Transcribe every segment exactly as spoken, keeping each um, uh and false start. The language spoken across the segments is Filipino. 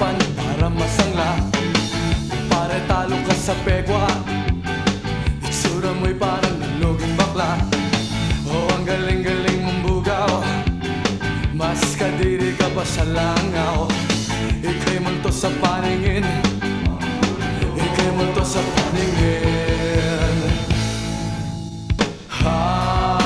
harapan para masangla. Pare talo ka sa pegwa, itsura mo'y parang naluging bakla. Oh, ang galing-galing mong bugaw, mas kadiri ka pa sa langaw. Ika'y multo sa paningin, ika'y multo sa paningin. Ha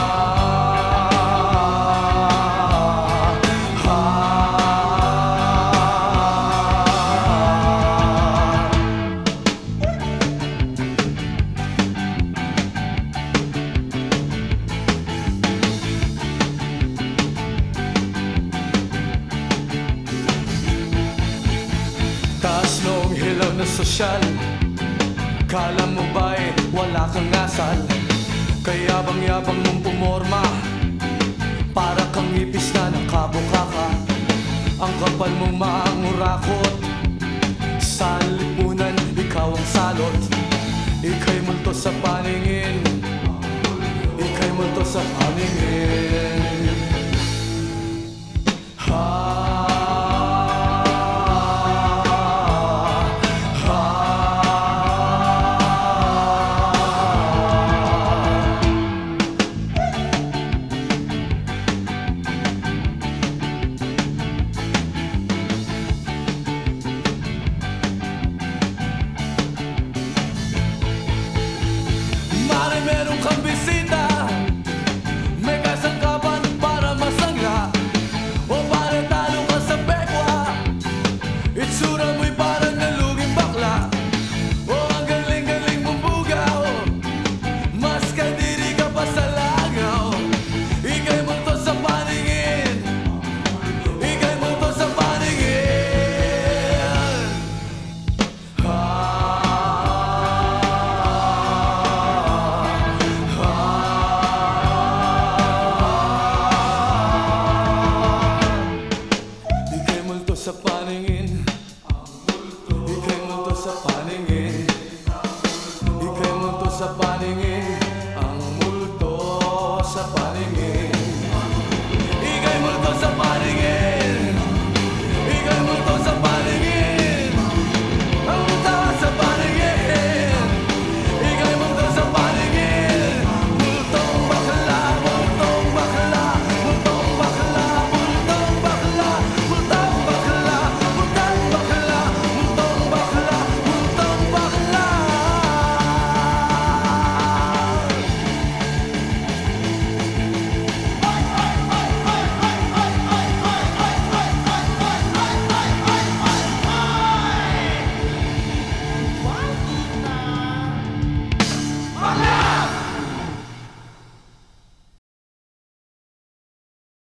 taas noong hilaw na sosyal, kala mo ba'y wala kang asal? Kaya bang-yabang mong pumorma, para kang ipis na nakabukaka. Ang kapal mong maangurakot, sa lipunan ikaw ang salot. Ika'y multo sa paningin, ika'y multo sa paningin.